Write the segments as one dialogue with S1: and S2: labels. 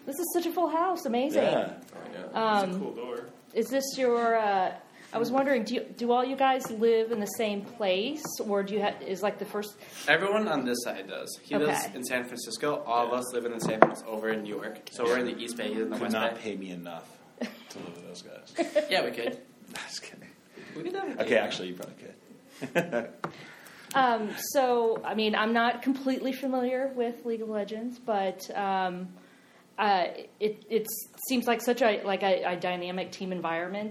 S1: This is such a full house. Amazing.
S2: Yeah.
S3: I know. It's a cool door.
S1: Is this your... I was wondering, do all you guys live in the same place, or do you is like the first...
S4: Everyone on this side does. He lives in San Francisco. All of us live in the same house over in New York. So we're in the East Bay, he's in the West Bay.
S2: Could not pay me enough to live with those guys.
S4: Yeah, we could.
S2: Just kidding.
S4: We could have
S2: Okay, actually, you probably could.
S1: So, I mean, I'm not completely familiar with League of Legends, but it seems like such a dynamic team environment.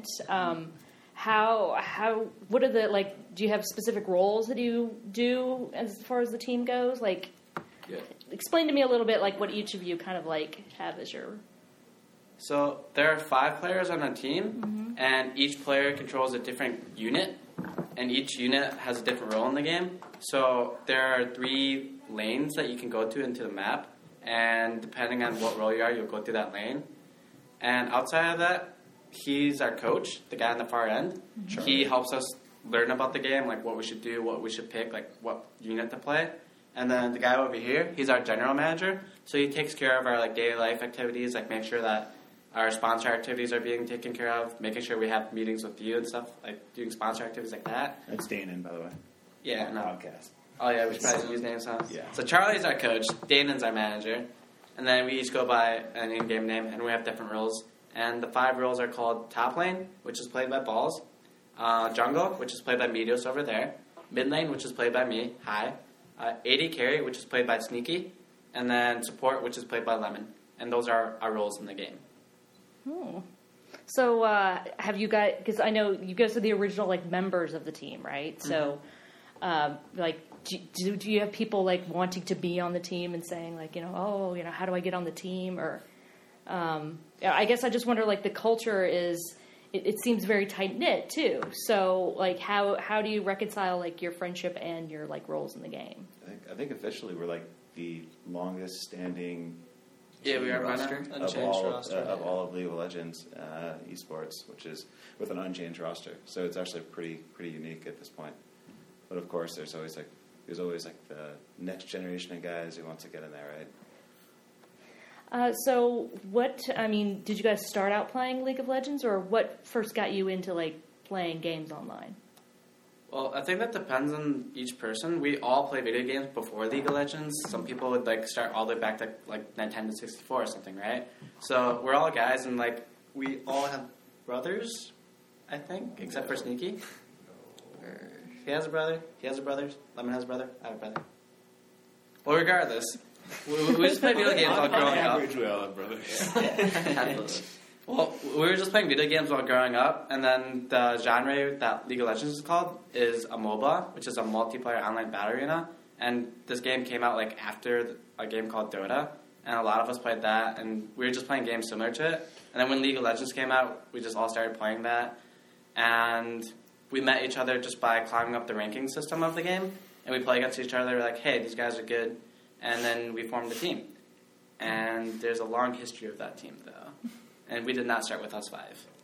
S1: What are the, like, do you have specific roles that you do as far as the team goes? Like, explain to me a little bit, like, what each of you kind of, like, have as your...
S4: So there are 5 players on a team, and each player controls a different unit, and each unit has a different role in the game. So there are 3 lanes that you can go to into the map, and depending on what role you are, you'll go through that lane. And outside of that, he's our coach, the guy on the far end. He helps us learn about the game, like what we should do, what we should pick, like what unit to play. And then the guy over here, he's our general manager. So he takes care of our like daily life activities, like make sure that our sponsor activities are being taken care of, making sure we have meetings with you and stuff, like doing sponsor activities like that.
S2: That's Danon, by the way.
S4: Yeah, no.
S2: Podcast.
S4: Oh yeah, we should probably use names, huh?
S2: Yeah.
S4: So Charlie's our coach, Danon's our manager, and then we each go by an in-game name, and we have different roles. And the 5 roles are called top lane, which is played by Balls, jungle, which is played by Medios over there, mid lane, which is played by me, hi, AD carry, which is played by Sneaky, and then support, which is played by Lemon. And those are our roles in the game.
S1: Oh. So have you guys, because I know you guys are the original like members of the team, right? So like do you have people like wanting to be on the team and saying like, how do I get on the team? Or I guess I just wonder, like, the culture is, it seems very tight-knit too. So like how do you reconcile like your friendship and your like roles in the game?
S2: I think officially we're like the longest standing
S4: Yeah, we are
S2: roster
S4: unchanged roster
S2: of all of League of Legends esports, which is with an unchanged roster. So it's actually pretty unique at this point. But of course, there's always like the next generation of guys who wants to get in there, right?
S1: So did you guys start out playing League of Legends, or what first got you into like playing games online?
S4: Well, I think that depends on each person. We all play video games before League of Legends. Some people would like start all the way back to like Nintendo 64 or something, right? So we're all guys, and like we all have brothers, I think, except for Sneaky. He has a brother. He has a brother. Lemon has a brother. I have a brother. Well, regardless, we just play video games while growing up.
S3: We all have brothers.
S4: Yeah. Well, we were just playing video games while growing up, and then the genre that League of Legends is called is a MOBA, which is a multiplayer online battle arena. And this game came out like after a game called Dota, and a lot of us played that, and we were just playing games similar to it. And then when League of Legends came out, we just all started playing that, and we met each other just by climbing up the ranking system of the game, and we play against each other. We're like, hey, these guys are good, and then we formed a team. And there's a long history of that team, though. And we did not start with us 5.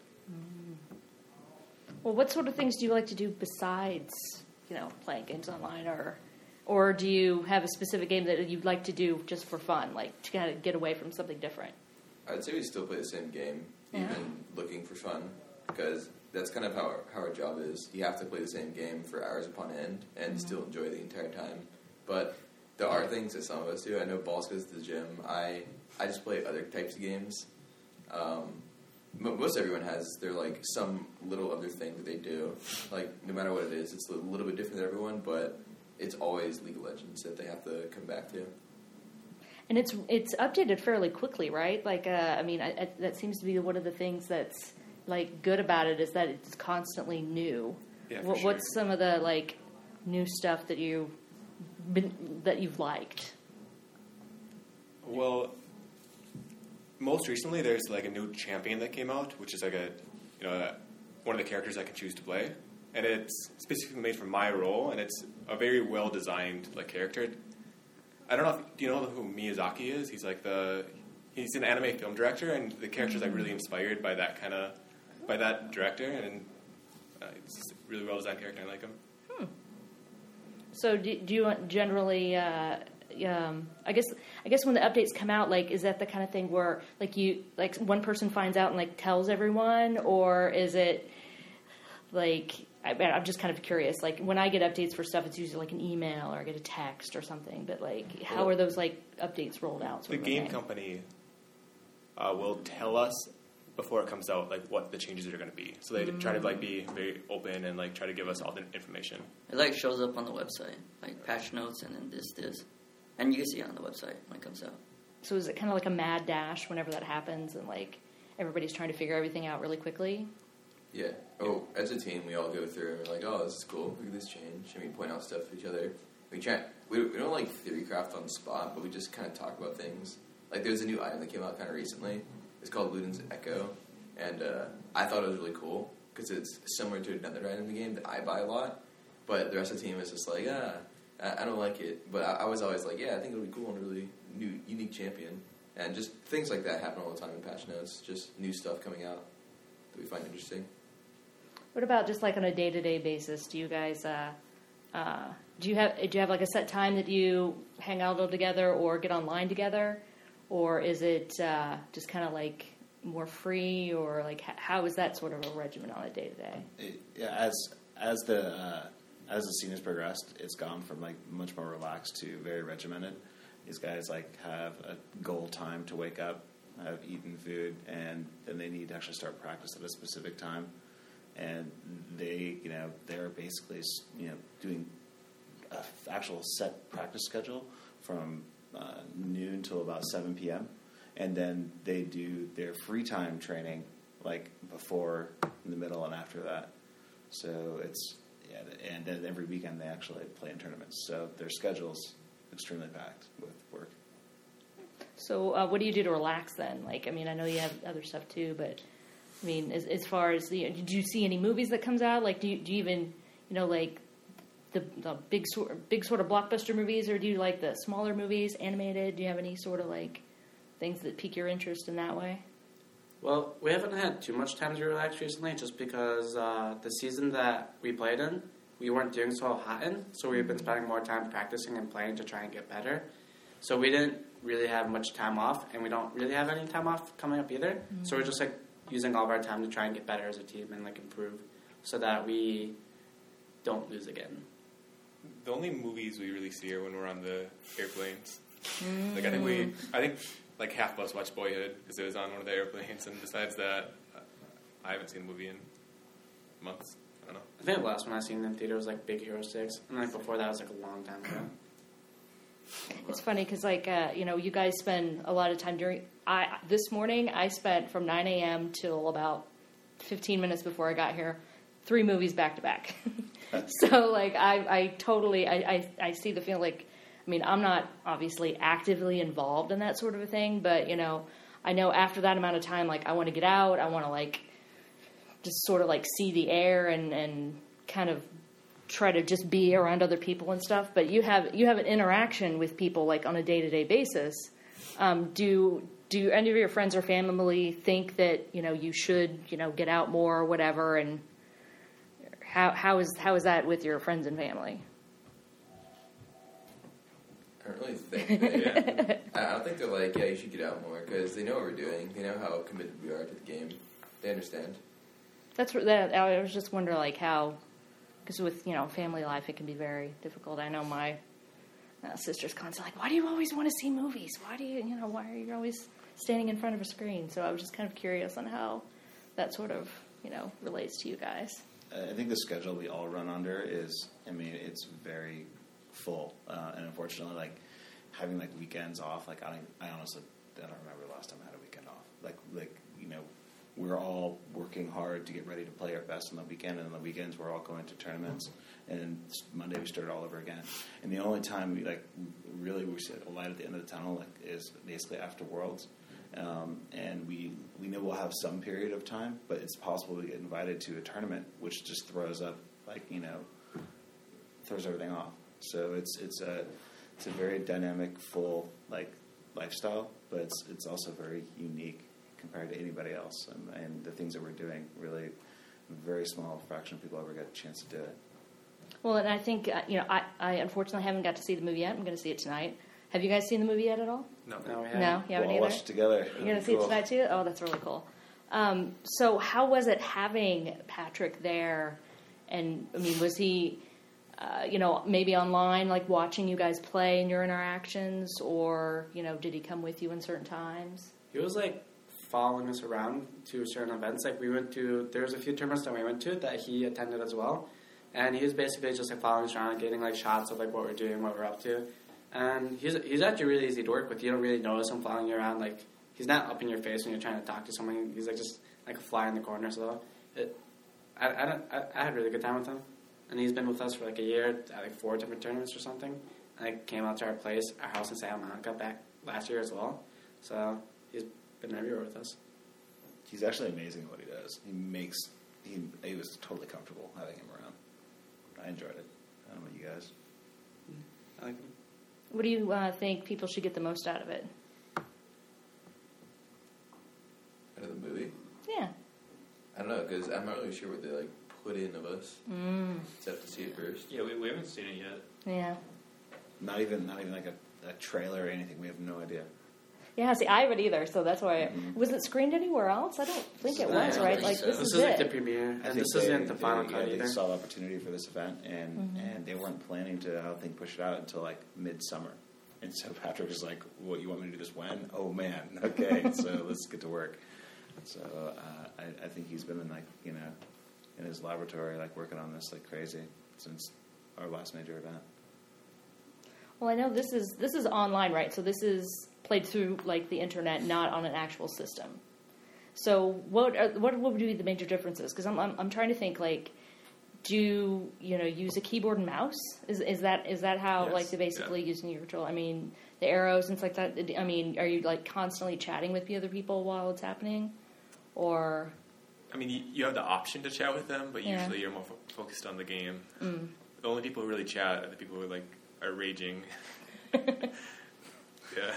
S1: Well, what sort of things do you like to do besides, playing games online, or do you have a specific game that you'd like to do just for fun, like to kind of get away from something different?
S5: I'd say we still play the same game, even looking for fun, because that's kind of how our job is. You have to play the same game for hours upon end and still enjoy the entire time. But there are things that some of us do. I know Balls goes to the gym. I just play other types of games. Most everyone has their like some little other thing that they do. Like no matter what it is, it's a little bit different than everyone, but it's always League of Legends that they have to come back to.
S1: And it's updated fairly quickly, right? Like that seems to be one of the things that's like good about it, is that it's constantly new.
S3: Yeah,
S1: What's some of the like new stuff that you've liked?
S3: Well, most recently, there's like a new champion that came out, which is like one of the characters I can choose to play, and it's specifically made for my role, and it's a very well designed like character. I don't know. Do you know who Miyazaki is? He's like he's an anime film director, and the character's like really inspired by that director, and it's a really well designed character. I like him.
S1: So do you generally I guess when the updates come out, like, is that the kind of thing where like one person finds out and like tells everyone, or is it like I'm just kind of curious. Like when I get updates for stuff, it's usually like an email or I get a text or something. But like, how are those like updates rolled out?
S3: The game company will tell us before it comes out like what the changes are going to be. So they try to like be very open and like try to give us all the information.
S6: It like shows up on the website, like patch notes and then this, and you can see it on the website when it comes out.
S1: So is it kind of like a mad dash whenever that happens, and like everybody's trying to figure everything out really quickly?
S5: Yeah. Oh, as a team, we all go through and we're like, oh, this is cool. Look at this change. And we point out stuff to each other. We don't like theory craft on the spot, but we just kind of talk about things. Like there's a new item that came out kind of recently. It's called Luden's Echo, and I thought it was really cool because it's similar to another item in the game that I buy a lot. But the rest of the team is just like, I don't like it. But I was always like, yeah, I think it'll be cool and a really new, unique champion. And just things like that happen all the time in patch notes. Just new stuff coming out that we find interesting.
S1: What about just like on a day-to-day basis? Do you guys do you have like a set time that you hang out all together or get online together, or is it just kind of like more free, or like how is that sort of a regimen on a day-to-day?
S2: Yeah, as the scene has progressed, it's gone from like much more relaxed to very regimented. These guys like have a goal time to wake up, have eaten food, and then they need to actually start practice at a specific time. And they're basically, doing an actual set practice schedule from noon till about 7 p.m. And then they do their free time training like before, in the middle, and after that. So and then every weekend they actually play in tournaments. So their schedule's extremely packed with work.
S1: So what do you do to relax then? Like, I mean, I know you have other stuff too, but I mean, as far as did you see any movies that comes out? Like, do you even, like the big sort of blockbuster movies, or do you like the smaller movies, animated? Do you have any sort of like things that pique your interest in that way?
S4: Well, we haven't had too much time to relax recently, just because the season that we played in, we weren't doing so hot in, so we've been spending more time practicing and playing to try and get better. So we didn't really have much time off, and we don't really have any time off coming up either. Mm-hmm. So we're just like using all of our time to try and get better as a team and like improve, so that we don't lose again.
S3: The only movies we really see are when we're on the airplanes. Like I think like half of us watched Boyhood because it was on one of the airplanes, and besides that, I haven't seen the movie in months. I don't know.
S4: I think the last one I seen in theater was like Big Hero 6, and like before that was like a long time ago.
S1: It's funny because like you guys spend a lot of time this morning I spent from 9 a.m. till about 15 minutes before I got here 3 movies back to back. So like I totally see the feeling. Like, I mean, I'm not obviously actively involved in that sort of a thing, but I know after that amount of time, like I want to get out, I want to like just sort of like see the air and kind of try to just be around other people and stuff. But you have an interaction with people like on a day-to-day basis. Do any of your friends or family think that you should get out more or whatever? And how is that with your friends and family?
S5: I don't really think that, I don't think they're like, yeah, you should get out more, because they know what we're doing. They know how committed we are to the game. They understand.
S1: I was just wondering like how, because with family life it can be very difficult. I know my sister's constantly like, why do you always want to see movies? Why do you why are you always standing in front of a screen? So I was just kind of curious on how that sort of relates to you guys.
S2: I think the schedule we all run under is, it's very full, and unfortunately, like having like weekends off. Like I honestly don't remember the last time I had a weekend off. Like we're all working hard to get ready to play our best on the weekend, and on the weekends we're all going to tournaments. And Monday we start all over again. And the only time we see a light at the end of the tunnel is basically after Worlds. And we know we'll have some period of time, but it's possible to get invited to a tournament, which just throws up throws everything off. So it's a very dynamic, full lifestyle, but it's also very unique compared to anybody else. And the things that we're doing, really, a very small fraction of people ever get a chance to do it.
S1: Well, and I think I unfortunately haven't got to see the movie yet. I'm going to see it tonight. Have you guys seen the movie yet at all?
S3: No.
S4: No, we haven't.
S1: No, you haven't
S2: We'll
S1: either.
S2: watch it together.
S1: You're gonna see it
S2: Cool.
S1: tonight too? Oh, that's really cool. So how was it having Patrick there? And I mean, was he, maybe online, like watching you guys play and your interactions, or did he come with you in certain times?
S4: He was like following us around to certain events. Like there was a few tournaments that we went to that he attended as well. And he was basically just like following us around, getting like shots of like what we're doing, what we're up to. And he's actually really easy to work with. You don't really notice him following you around. Like he's not up in your face when you're trying to talk to someone. He's like just like a fly in the corner. So I had a really good time with him. And he's been with us for like a year at like 4 different tournaments or something. And I came out to our house in Santa Monica back last year as well. So he's been everywhere with us.
S2: He's actually amazing at what he does. He was totally comfortable having him around. I enjoyed it. I don't know about you guys.
S4: I like him.
S1: What do you think people should get the most out of it?
S5: Out of the movie?
S1: Yeah.
S5: I don't know, because I'm not really sure what they like put in of us. Except to see it first.
S3: Yeah, we haven't seen it yet.
S1: Yeah.
S2: Not even like a trailer or anything. We have no idea.
S1: Yeah, see, I haven't either, so that's why. Was it screened anywhere else? I don't think it
S5: No, I
S1: was,
S5: don't
S1: right?
S5: think
S1: Like,
S5: so.
S1: this
S4: This
S1: is
S4: is like the
S1: it.
S4: premiere,
S2: I
S4: and
S2: think
S4: this isn't the final cut
S2: they
S4: either.
S2: saw the opportunity for this event, and they weren't planning to, I don't think, push it out until like midsummer. And so Patrick was like, "What, you want me to do this when? Oh man, okay, so let's get to work." So I think he's been in his laboratory like working on this like crazy since our last major event.
S1: Well, I know this is online, right? So this is played through like the internet, not on an actual system. So what would be the major differences? Because I'm trying to think like, do you use a keyboard and mouse? Is that how
S3: Yes,
S1: like they're basically using your control? I mean, the arrows and things like that. I mean, are you like constantly chatting with the other people while it's happening, or?
S3: I mean, you have the option to chat with them, but
S1: Yeah.
S3: usually you're more focused on the game. The only people who really chat are the people who are raging. Yeah.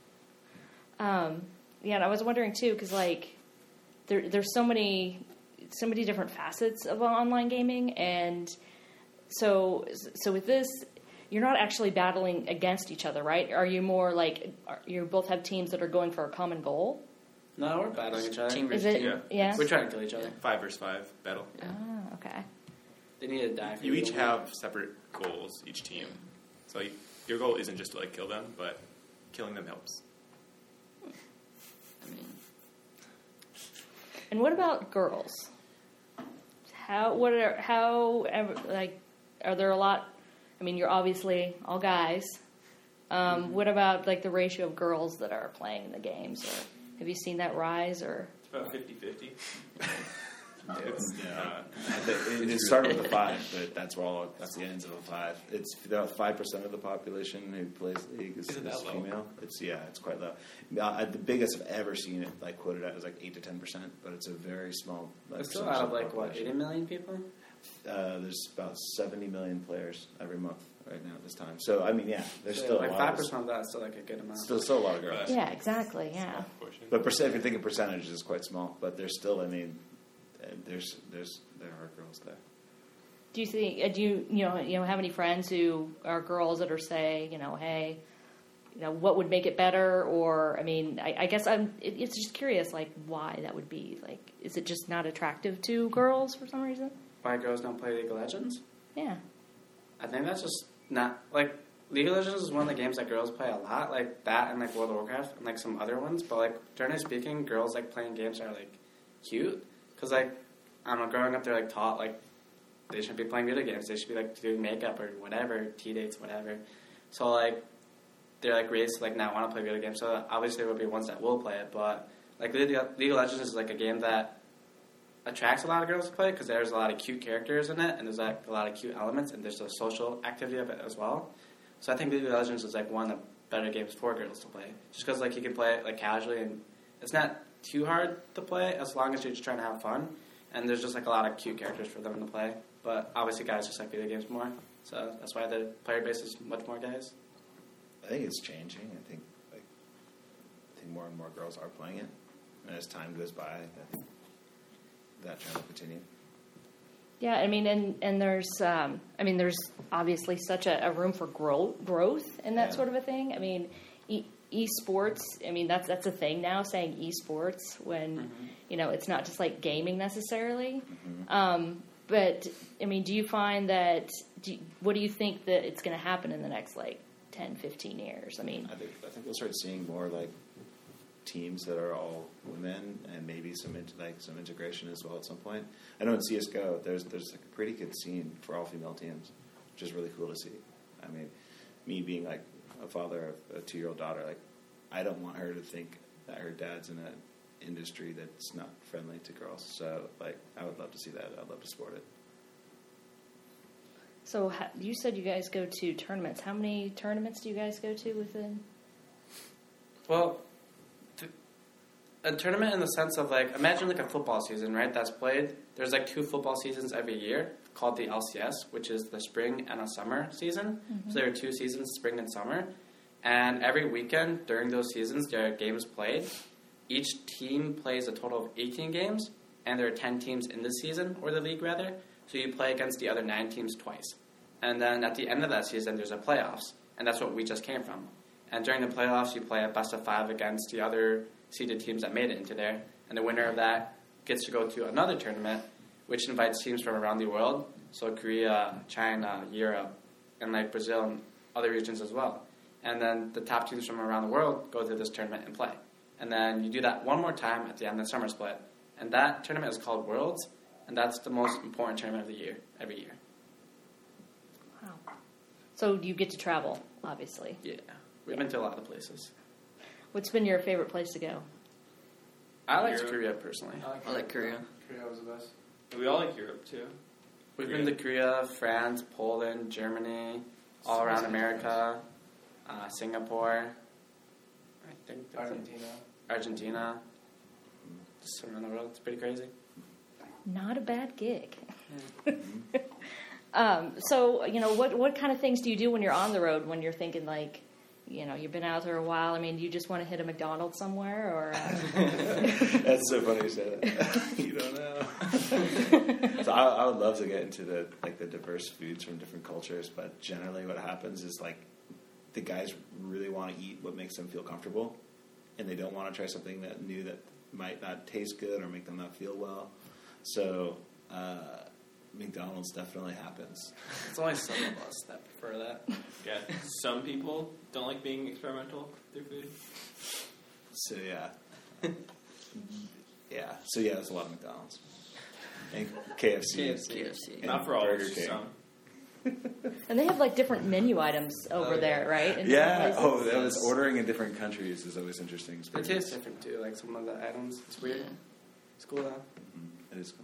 S1: Yeah, and I was wondering too, because like there's so many different facets of online gaming, and so with this, you're not actually battling against each other, right? Are you more like you both have teams that are going for a common goal?
S4: No, we're battling each other.
S6: Team
S1: Is
S6: versus
S1: it?
S6: team.
S1: Yeah.
S4: We're trying to kill each other.
S3: 5 versus 5 battle.
S1: Ah, okay.
S4: They need to die for
S3: You
S4: to
S3: each
S4: win.
S3: have separate goals, each team. So your goal isn't just to kill them, but killing them helps.
S6: I mean,
S1: And what about girls? Are there a lot? I mean, you're obviously all guys. What about like the ratio of girls that are playing in the games? Or have you seen that rise? Or
S3: It's about 50-50.
S2: It started with a 5, but that's the ends of a 5. It's about 5% of the population who plays League is
S3: Isn't that low?
S2: female. It's quite low. The biggest I've ever seen it like quoted at is like 8 to 10%, but it's a very small.
S4: It's still out of like what, 80 million people?
S2: There's about 70 million players every month right now at this time. So I mean, yeah, there's
S4: So,
S2: still
S4: like
S2: a lot.
S4: 5% of that is still like a good amount.
S2: Still a lot of girls.
S1: yeah, exactly. Yeah.
S2: But if you're thinking percentages, it's quite small. But there's still, I mean, there are girls there.
S1: Do you think? Do you have any friends who are girls that are say, hey, what would make it better? Or I mean, I guess it's just curious, like why that would be. Like, is it just not attractive to girls for some reason?
S4: Why girls don't play League of Legends?
S1: Yeah.
S4: I think that's just not like League of Legends is one of the games that girls play a lot, like that and like World of Warcraft and like some other ones. But like generally speaking, girls like playing games that are like cute because like I don't know, growing up they're like taught like they shouldn't be playing video games. They should be like doing makeup or whatever, tea dates, whatever. So like they're like raised to like not want to play video games. So obviously there will be ones that will play it, but like League of Legends is like a game that attracts a lot of girls to play because there's a lot of cute characters in it and there's like a lot of cute elements and there's the social activity of it as well. So I think League of Legends is like one of the better games for girls to play just because like you can play it like casually and it's not too hard to play as long as you're just trying to have fun and there's just like a lot of cute characters for them to play. But obviously guys just like video games more, so that's why the player base is much more guys.
S2: I think it's changing. I think more and more girls are playing it, and as time goes by, I think that trend will continue.
S1: Yeah, I mean, and there's obviously such a room for growth in that
S2: Yeah.
S1: sort of a thing. I mean, esports. I mean, that's a thing now. Saying esports when it's not just like gaming necessarily. But I mean, do you find that? What do you think that it's going to happen in the next like 10, 15 years? I mean,
S2: I think we'll start seeing more like teams that are all women, and maybe some integration as well at some point. I know in CS:GO, there's like a pretty good scene for all female teams, which is really cool to see. I mean, me being like a father of a 2-year-old daughter, like I don't want her to think that her dad's in an industry that's not friendly to girls. So like, I would love to see that. I'd love to support it.
S1: so you said you guys go to tournaments. How many tournaments do you guys go to within?
S4: Well, a tournament in the sense of like, imagine like a football season, right? That's played. There's like 2 football seasons every year called the LCS, which is the spring and a summer season. So there are 2 seasons, spring and summer. And every weekend during those seasons, there are games played. Each team plays a total of 18 games, and there are 10 teams in the season, or the league rather. So you play against the other 9 teams twice. And then at the end of that season, there's a playoffs, and that's what we just came from. And during the playoffs, you play a best of 5 against the other seeded teams that made it into there. And the winner of that gets to go to another tournament, which invites teams from around the world. So Korea, China, Europe, and like Brazil and other regions as well. And then the top teams from around the world go to this tournament and play. And then you do that one more time at the end of the summer split. And that tournament is called Worlds, and that's the most important tournament of the year, every year.
S1: Wow. So you get to travel, obviously.
S4: Yeah. We've been to a lot of places.
S1: What's been your favorite place to go?
S4: I liked Korea personally.
S6: I like Korea.
S7: Korea was the best. We all like Europe too.
S4: We've been to Korea, France, Poland, Germany, all around America, Singapore. I think that's Argentina. Just around the world. It's pretty crazy.
S1: Not a bad gig. So, what kind of things do you do when you're on the road, when you're thinking like, you've been out there a while? I mean, do you just want to hit a McDonald's somewhere, or?
S2: That's so funny you say that. You don't know. So I would love to get into the diverse foods from different cultures, but generally what happens is like the guys really want to eat what makes them feel comfortable, and they don't want to try something new that might not taste good or make them not feel well. So McDonald's definitely happens.
S4: It's only some of us that prefer that.
S7: Yeah, some people don't like being experimental with their food.
S2: So yeah. So yeah, there's a lot of McDonald's. And KFC.
S6: KFC.
S2: And
S7: Not for all,
S2: Burger
S7: just
S2: King.
S7: some.
S1: And they have like different menu items over there, right? In
S2: Yeah.
S1: different
S2: Oh,
S1: places?
S2: that was ordering in different countries is always interesting.
S4: It tastes different too, like some of the items. It's weird.
S6: Yeah.
S4: It's cool though.
S2: It is cool.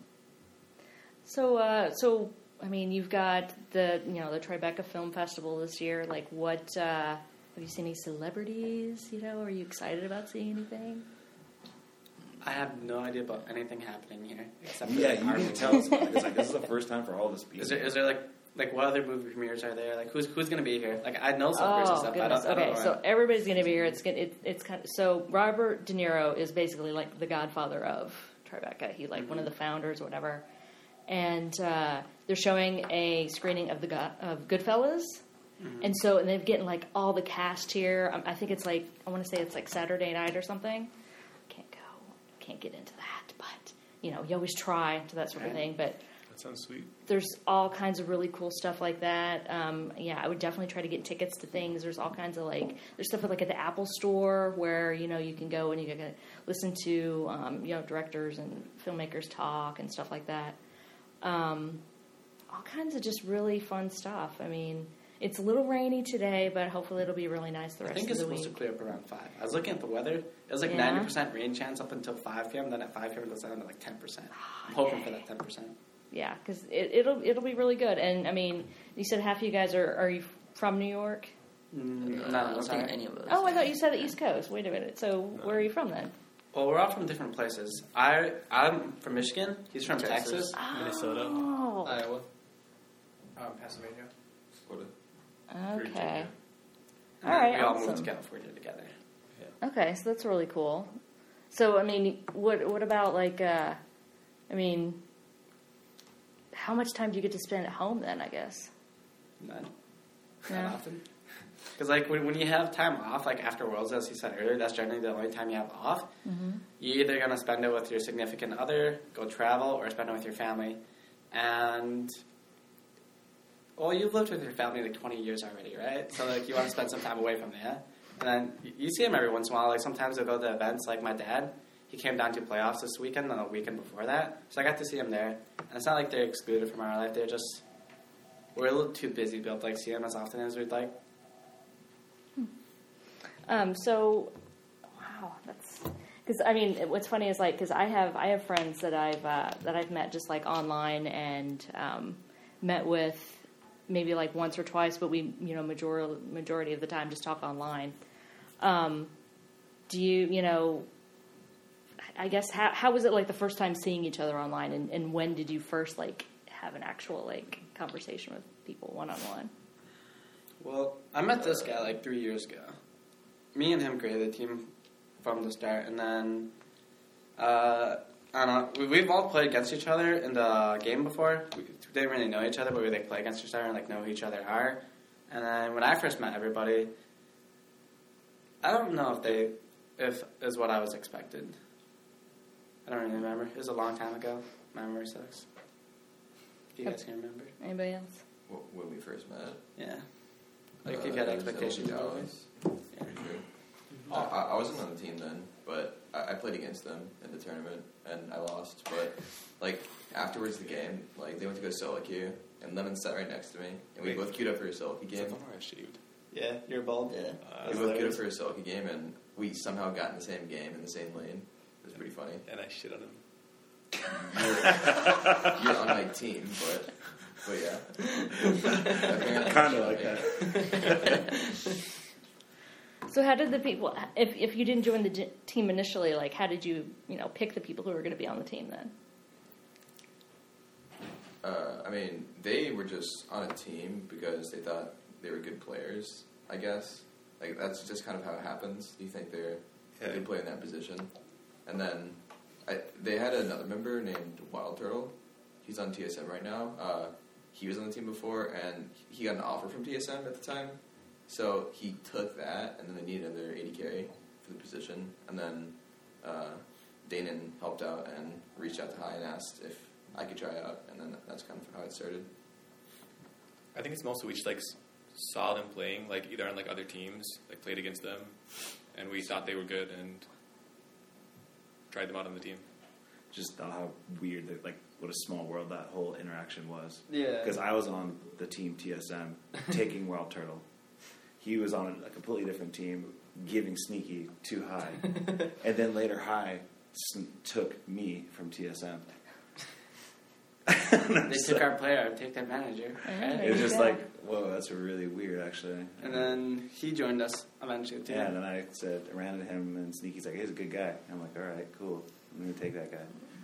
S1: So I mean, you've got the the Tribeca Film Festival this year. Like, what have you seen any celebrities? Are you excited about seeing anything?
S4: I have no idea about anything happening here except for
S2: Yeah,
S4: the
S2: you
S4: art
S2: can
S4: movie.
S2: tell us about it. It's like this is the first time for all this people.
S4: Is there like what other movie premieres are there? Like who's going to be here? Like I know some crazy
S1: Oh
S4: stuff.
S1: goodness!
S4: I don't
S1: Okay,
S4: know.
S1: so everybody's going to be here. It's kind of so. Robert De Niro is basically like the godfather of Tribeca. He one of the founders, or whatever. And they're showing a screening of of Goodfellas, and they're getting like all the cast here. I think it's like I want to say it's like Saturday night or something. Can't go, can't get into that, but you always try to that sort of thing. But
S7: That sounds sweet.
S1: there's all kinds of really cool stuff like that. I would definitely try to get tickets to things. There's all kinds of there's stuff at the Apple Store where you can go and you can listen to directors and filmmakers talk and stuff like that. All kinds of just really fun stuff. I mean, it's a little rainy today, but hopefully it'll be really nice the
S4: I
S1: rest
S4: think
S1: of
S4: it's
S1: the week.
S4: supposed to clear up around 5. I was looking at the weather. It was like
S1: Yeah.
S4: 90% rain chance up until 5 p.m. Then at 5 p.m. it goes down to like 10%. I'm hoping for that 10%.
S1: Yeah, because it'll be really good. And I mean, you said half of you guys are you from New York?
S4: No,
S6: I don't
S4: sorry.
S6: think any of us.
S1: Oh, I thought you said the East Coast. Wait a minute. So where are you from then?
S4: Well, we're all from different places. I'm from Michigan. He's from Texas.
S7: Minnesota.
S1: Oh,
S7: Iowa. Pennsylvania.
S1: okay.
S4: And
S1: All right,
S4: we all
S1: awesome.
S4: moved to California together.
S1: Okay, so that's really cool. So I mean, what about how much time do you get to spend at home then? I guess.
S4: None.
S1: Yeah.
S4: Not often. Because like when you have time off, like after Worlds, as you said earlier, that's generally the only time you have off.
S1: Mm-hmm.
S4: You're either gonna spend it with your significant other, go travel, or spend it with your family. And well, you've lived with your family like 20 years already, right? So like you want to spend some time away from there. And then you see them every once in a while. Like sometimes they'll go to events. Like my dad, he came down to playoffs this weekend and the weekend before that, so I got to see him there. And it's not like they're excluded from our life. They're just we're a little too busy to be able to like see them as often as we'd like.
S1: So, wow, that's because I mean, what's funny is like because I have friends that I've met just like online and met with maybe like once or twice, but we majority of the time just talk online. Do you I guess how was it like the first time seeing each other online, and when did you first like have an actual like conversation with people one on one?
S4: Well, I met this guy like 3 years ago. Me and him created a team from the start, and then I don't know. We've all played against each other in the game before. We didn't really know each other, but we like play against each other and like know who each other are. And then when I first met everybody, I don't know if is what I was expected. I don't really remember. It was a long time ago. My memory sucks. If you guys can remember.
S1: Anybody else?
S5: When we first met.
S4: Yeah. Like if you had expectations.
S5: Yeah. I wasn't on the team then, but I played against them in the tournament, and I lost. But, like, afterwards the game, like, they went to go solo queue, and Lemon sat right next to me, and we both queued up for a solo queue game.
S3: I shaved.
S7: Yeah, you're bald.
S6: Yeah.
S5: We both queued up for a solo queue game, and we somehow got in the same game, in the same lane. It was pretty funny.
S3: And I shit on him.
S5: You're on my team, but yeah.
S2: Kind of like that.
S1: So how did the people, if you didn't join the team initially, like how did you pick the people who were going to be on the team then?
S5: I mean, they were just on a team because they thought they were good players, I guess. Like, that's just kind of how it happens. You think they play in that position. And then they had another member named Wild Turtle. He's on TSM right now. He was on the team before, and he got an offer from TSM at the time. So he took that, and then they needed another AD carry for the position. And then Danon helped out and reached out to Hai and asked if I could try out, and then that's kind of how it started.
S3: I think it's mostly we just like saw them playing, like either on like other teams, like played against them, and we thought they were good and tried them out on the team.
S2: Just thought how weird, like what a small world that whole interaction was.
S7: Yeah.
S2: Because I was on the team TSM taking Wild Turtle. He was on a completely different team giving Sneaky to Hai. And then later Hai took me from TSM.
S4: They took our player, I take their manager. Right?
S2: It was just like, whoa, that's really weird, actually.
S4: And then he joined us eventually too.
S2: Yeah, and then I ran into him, and Sneaky's like, he's a good guy. I'm like, all right, cool. I'm going to take that guy.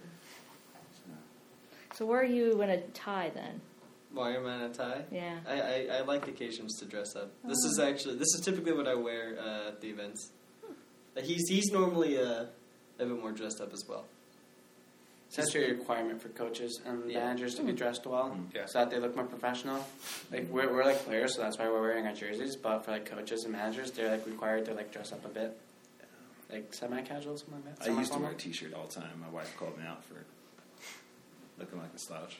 S1: So where are you in a tie then?
S7: Why am I in a tie?
S1: Yeah.
S7: I like occasions to dress up. This is typically what I wear at the events. He's normally a bit more dressed up as well.
S4: It's actually a requirement for coaches and managers to be dressed well, so that they look more professional. Like we're like players, so that's why we're wearing our jerseys. But for like coaches and managers, they're like required to like dress up a bit, like semi-casual, something like that.
S2: I used to wear a t-shirt all the time. My wife called me out for looking like a slouch.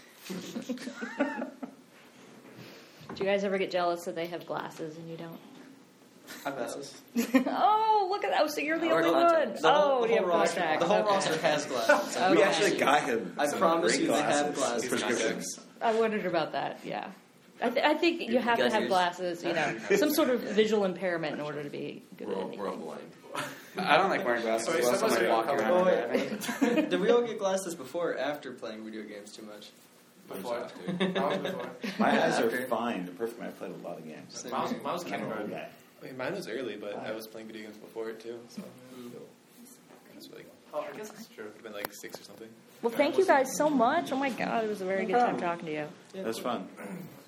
S1: Do you guys ever get jealous that they have glasses and you don't?
S4: I have glasses.
S1: Oh, look at that! Oh, so you're the only one.
S7: The whole
S1: you have
S7: roster,
S1: contacts.
S7: the whole
S1: Okay.
S7: roster has glasses.
S1: Okay.
S2: We actually got him.
S7: I
S2: some
S7: promise
S2: great
S7: you they have
S2: glasses.
S7: glasses.
S2: Prescriptions.
S1: I wondered about that. Yeah, I think you have to
S6: guys
S1: have
S6: use-
S1: glasses. Some sort of visual impairment in order to be good at
S5: We're
S1: anything.
S5: all blind.
S4: I don't like wearing glasses.
S3: Oh,
S4: Unless I'm like walking around. and
S7: Did we all get glasses before or after playing video games too much?
S3: Before.
S5: After.
S3: That was before.
S2: My eyes are
S7: After.
S2: fine. Perfect. I played a lot of games.
S7: Same
S3: Mine was
S7: here.
S2: I'm an old
S3: kindergarten.
S2: guy.
S3: I mean, mine was early, but I was playing video games before it too. So it's like, I guess it's true. It'd been like 6 or something.
S1: Well, thank you guys so much. Oh my God, it was a very good time talking to you.
S2: That was fun.